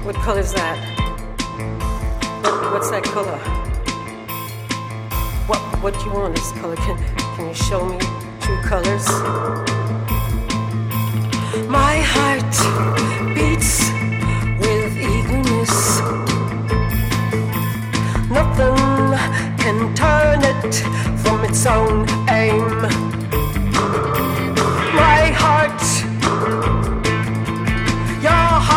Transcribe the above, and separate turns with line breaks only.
What color's that? What's that color? What do you want this color? Can you show me true colors? My heart beats with eagerness. Nothing can turn it from its own